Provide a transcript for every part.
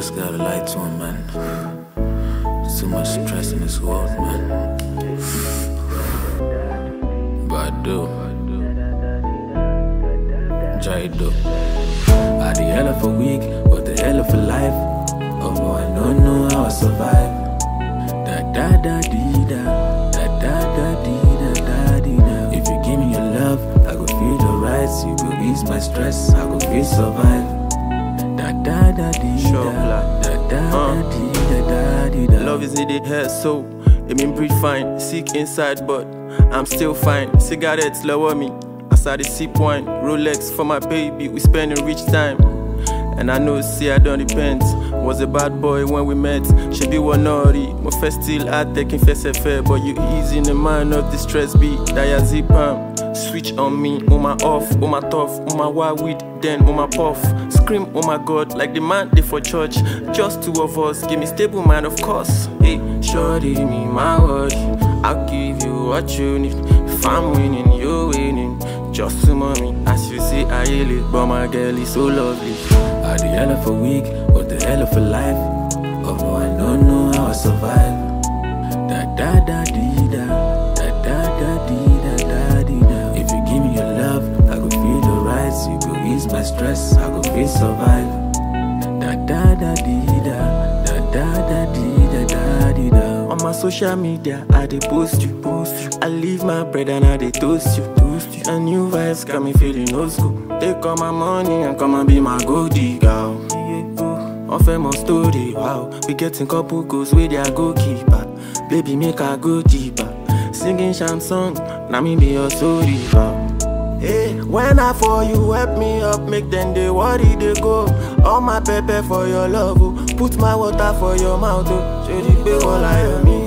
just gotta lie to him, man. Too much stress in this world, man. But I do. Jaido. I had the hell of a week, what the hell of a life. Oh, I don't know how I survive. Da da da dee da, da da da dee da da dee da. If you give me your love, I go feel the rights. You go ease my stress, I go feel survive. Da da da dee da, da da dee da da dee da. Love is in the hair, so it mean breathe fine. Sick inside, but I'm still fine. Cigarettes lower me as I sip wine. Rolex for my baby, we spending rich time. And I know, see, I don't repent. Was a bad boy when we met. She be one nori. My first still out taking face affair. But you ease in the mind of the stress be. Diazepam. Switch on me, on my off, on my tough, on my wild weed, then on my puff. Scream, oh my God, like the man they for church. Just two of us, give me stable mind, of course. Hey, shorty, me my word. I'll give you what you need. If I'm winning, you're winning. Just to mommy, as you see, I heal it. But my girl is so lovely. I had the hell of a week, what the hell of a life. Oh, I don't know how I survive. Da da da dee da, da da da dee da da dee da. If you give me your love, I go feel the rights. You go ease my stress, I go feel survive. Da da da dee da, da da da dee da da dee da. On my social media, I dey post you. I leave my bread and I dey toast you. And new vibes got me feeling old school. Take all my money and come and be my gold digger. On famous story, wow. We getting couple goals with their goalkeeper. Baby, make her go deeper. Singing sham song, now me be your story, wow. Hey, when I fall, you help me up, make them they worry, they go. All my pepper for your love, oh. Put my water for your mouth, oh. Show the pay all I owe me.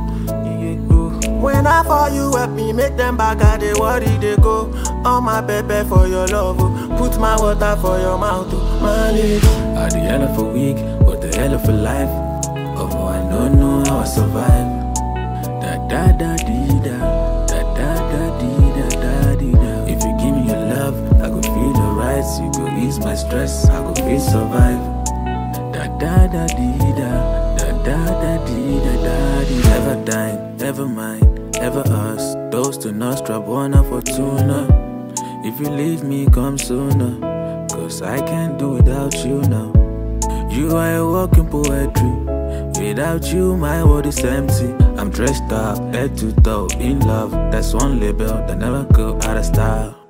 When I fall, you help me, make them back, they worry, they go. All my pepper for your love, oh. Put my water for your mouth, oh. Manage. I had the hell of a week, what the hell of a life. Oh, I don't know how I survive. Da da da dee da, da da da dee da da dee da. If you give me your love, I go feel the rights. You go ease my stress, I go feel survive. Da da da dee da, da da da dee da da dee. Never dying, never mind, never us. Those to Nostra, Buona Fortuna. If you leave me, come sooner. Cause I can't do without you now. You are a walking poetry. Without you, my world is empty. I'm dressed up, head to toe, in love. That's one label that never go out of style.